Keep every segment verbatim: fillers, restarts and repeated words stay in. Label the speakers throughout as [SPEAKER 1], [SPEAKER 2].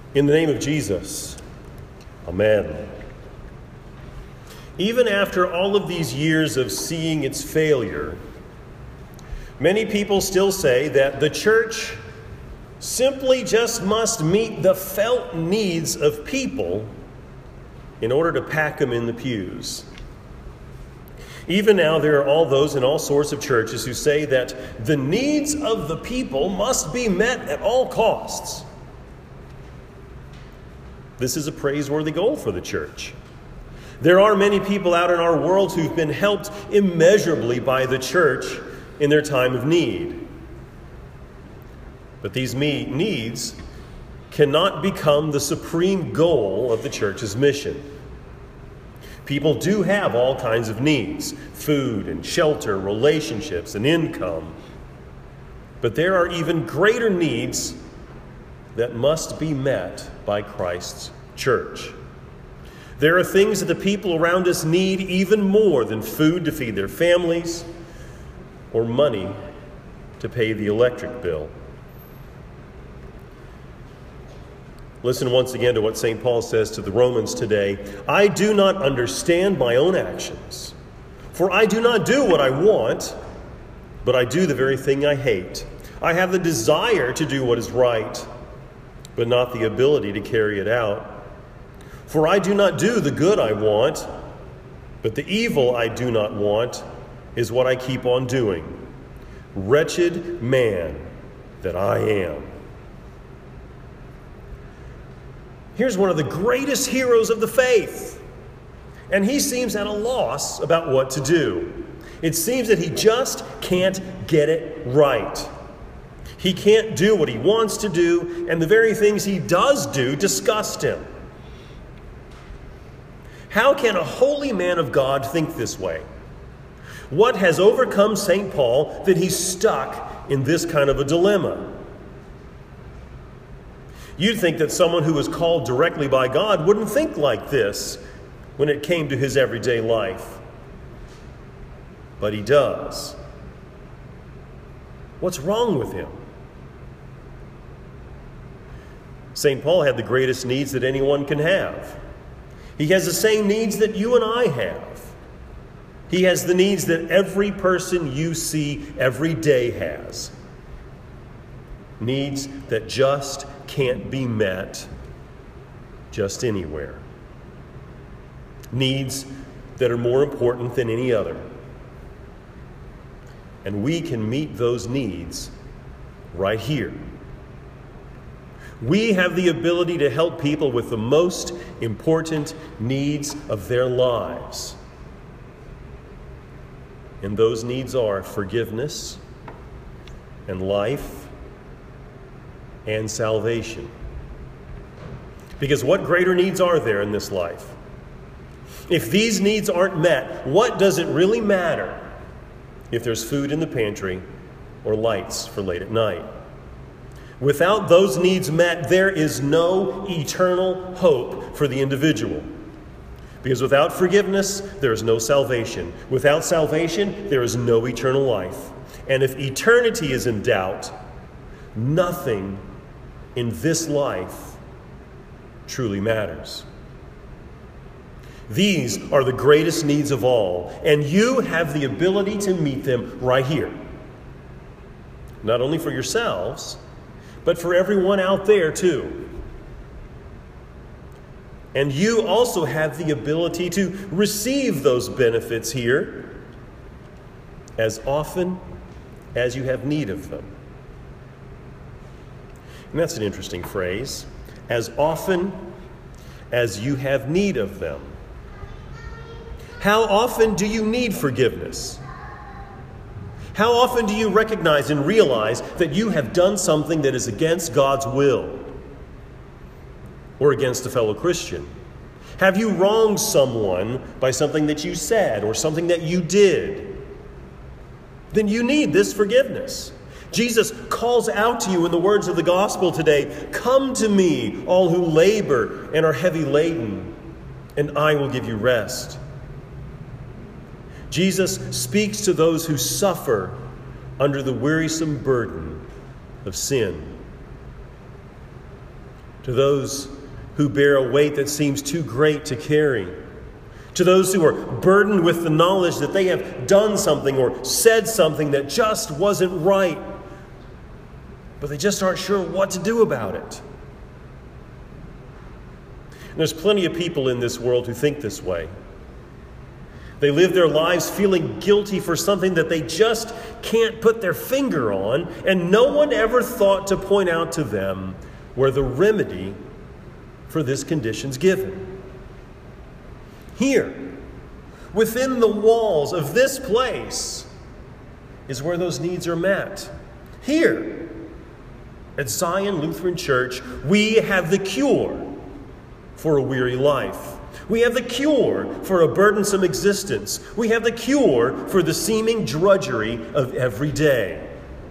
[SPEAKER 1] In the name of Jesus, amen. Even after all of these years of seeing its failure, many people still say that the church simply just must meet the felt needs of people in order to pack them in the pews. Even now, there are all those in all sorts of churches who say that the needs of the people must be met at all costs. This is a praiseworthy goal for the church. There are many people out in our world who've been helped immeasurably by the church in their time of need. But these me- needs cannot become the supreme goal of the church's mission. People do have all kinds of needs: food and shelter, relationships and income. But there are even greater needs that must be met by Christ's church. There are things that the people around us need even more than food to feed their families or money to pay the electric bill. Listen once again to what Saint Paul says to the Romans today. I do not understand my own actions, for I do not do what I want, but I do the very thing I hate. I have the desire to do what is right, but not the ability to carry it out. For I do not do the good I want, but the evil I do not want is what I keep on doing. Wretched man that I am. Here's one of the greatest heroes of the faith, and he seems at a loss about what to do. It seems that he just can't get it right. He can't do what he wants to do, and the very things he does do disgust him. How can a holy man of God think this way? What has overcome Saint Paul that he's stuck in this kind of a dilemma? You'd think that someone who was called directly by God wouldn't think like this when it came to his everyday life. But he does. What's wrong with him? Saint Paul had the greatest needs that anyone can have. He has the same needs that you and I have. He has the needs that every person you see every day has. Needs that just can't be met just anywhere. Needs that are more important than any other. And we can meet those needs right here. We have the ability to help people with the most important needs of their lives. And those needs are forgiveness and life and salvation. Because what greater needs are there in this life? If these needs aren't met, what does it really matter if there's food in the pantry or lights for late at night? Without those needs met, there is no eternal hope for the individual. Because without forgiveness, there is no salvation. Without salvation, there is no eternal life. And if eternity is in doubt, nothing in this life truly matters. These are the greatest needs of all, and you have the ability to meet them right here. Not only for yourselves, but for everyone out there too. And you also have the ability to receive those benefits here as often as you have need of them. And that's an interesting phrase. As often as you have need of them. How often do you need forgiveness? How often do you recognize and realize that you have done something that is against God's will or against a fellow Christian? Have you wronged someone by something that you said or something that you did? Then you need this forgiveness. Jesus calls out to you in the words of the gospel today, "Come to me, all who labor and are heavy laden, and I will give you rest." Jesus speaks to those who suffer under the wearisome burden of sin. to those who bear a weight that seems too great to carry, to those who are burdened with the knowledge that they have done something or said something that just wasn't right, but they just aren't sure what to do about it. And there's plenty of people in this world who think this way. They live their lives feeling guilty for something that they just can't put their finger on, and no one ever thought to point out to them where the remedy for this condition's given. Here, within the walls of this place, is where those needs are met. Here, at Zion Lutheran Church, we have the cure for a weary life. We have the cure for a burdensome existence. We have the cure for the seeming drudgery of every day.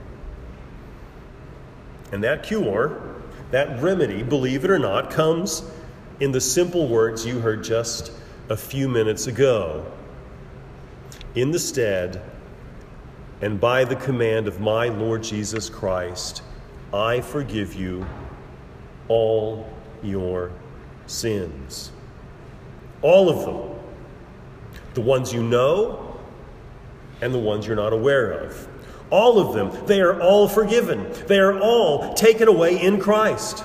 [SPEAKER 1] And that cure, that remedy, believe it or not, comes in the simple words you heard just a few minutes ago. In the stead and by the command of my Lord Jesus Christ, I forgive you all your sins. All of them. The ones you know and the ones you're not aware of. All of them. They are all forgiven. They are all taken away in Christ.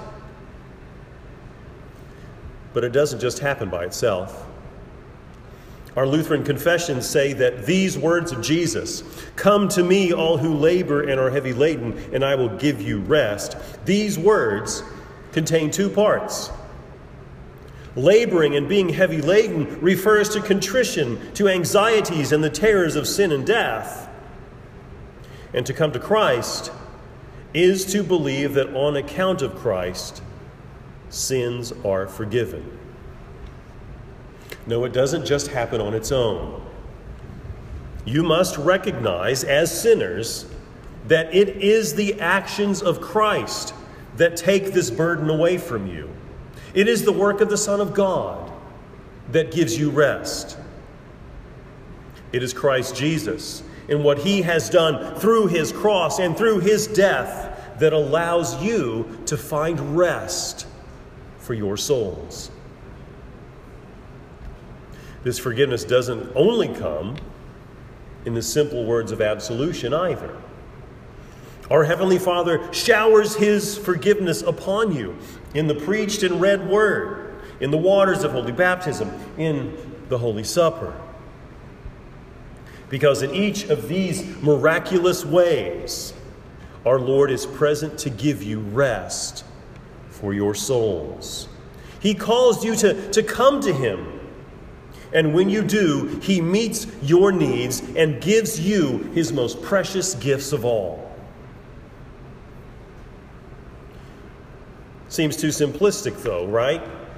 [SPEAKER 1] But it doesn't just happen by itself. Our Lutheran confessions say that these words of Jesus, "Come to me, all who labor and are heavy laden, and I will give you rest," these words contain two parts. Laboring and being heavy laden refers to contrition, to anxieties and the terrors of sin and death. And to come to Christ is to believe that on account of Christ, sins are forgiven. No, it doesn't just happen on its own. You must recognize as sinners that it is the actions of Christ that take this burden away from you. It is the work of the Son of God that gives you rest. It is Christ Jesus and what he has done through his cross and through his death that allows you to find rest for your souls. This forgiveness doesn't only come in the simple words of absolution either. Our Heavenly Father showers his forgiveness upon you in the preached and read word, in the waters of holy baptism, in the Holy Supper. Because in each of these miraculous ways, our Lord is present to give you rest for your souls. He calls you to, to come to him. And when you do, he meets your needs and gives you his most precious gifts of all. Seems too simplistic, though, right?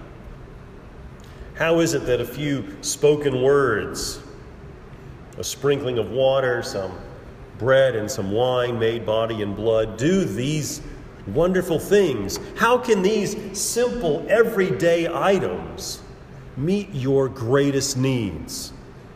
[SPEAKER 1] How is it that a few spoken words, a sprinkling of water, some bread and some wine made body and blood, do these wonderful things? How can these simple, everyday items meet your greatest needs?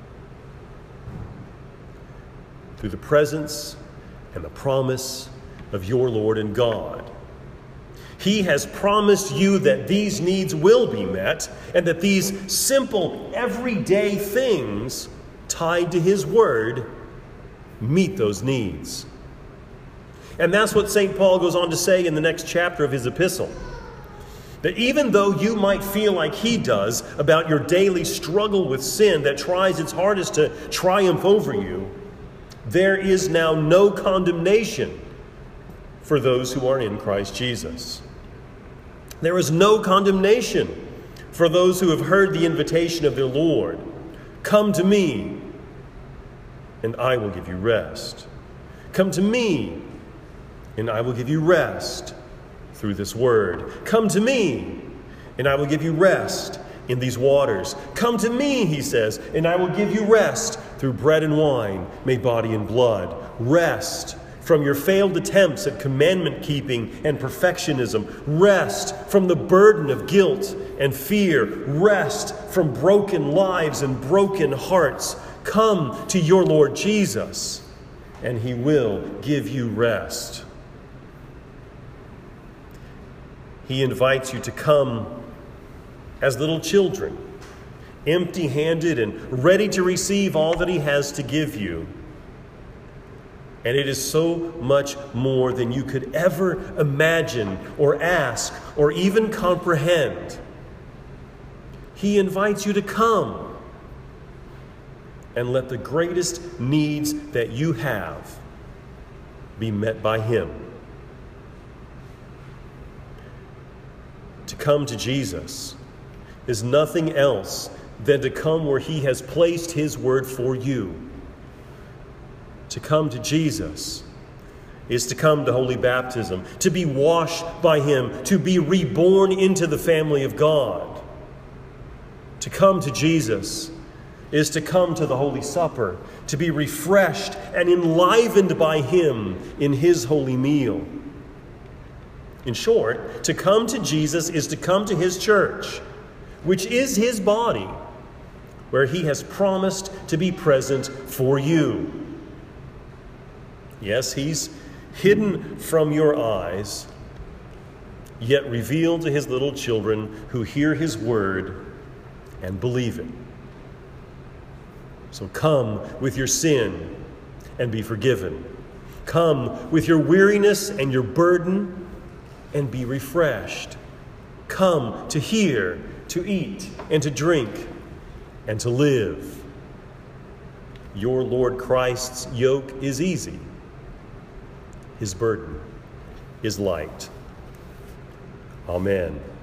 [SPEAKER 1] Through the presence and the promise of your Lord and God. He has promised you that these needs will be met, and that these simple, everyday things tied to his word meet those needs. And that's what Saint Paul goes on to say in the next chapter of his epistle. That even though you might feel like he does about your daily struggle with sin that tries its hardest to triumph over you, there is now no condemnation for those who are in Christ Jesus. There is no condemnation for those who have heard the invitation of their Lord. Come to me, and I will give you rest. Come to me, and I will give you rest through this word. Come to me, and I will give you rest in these waters. Come to me, he says, and I will give you rest through bread and wine, made body and blood. Rest from your failed attempts at commandment keeping and perfectionism. Rest from the burden of guilt and fear. Rest from broken lives and broken hearts. Come to your Lord Jesus, and he will give you rest. He invites you to come as little children, empty-handed and ready to receive all that he has to give you. And it is so much more than you could ever imagine or ask or even comprehend. He invites you to come and let the greatest needs that you have be met by him. To come to Jesus is nothing else than to come where he has placed his word for you. To come to Jesus is to come to holy baptism, to be washed by him, to be reborn into the family of God. To come to Jesus is to come to the Holy Supper, to be refreshed and enlivened by him in his holy meal. In short, to come to Jesus is to come to his church, which is his body, where he has promised to be present for you. Yes, he's hidden from your eyes, yet revealed to his little children who hear his word and believe it. So come with your sin and be forgiven. Come with your weariness and your burden and be refreshed. Come to hear, to eat, and to drink, and to live. Your Lord Christ's yoke is easy. His burden is light. Amen.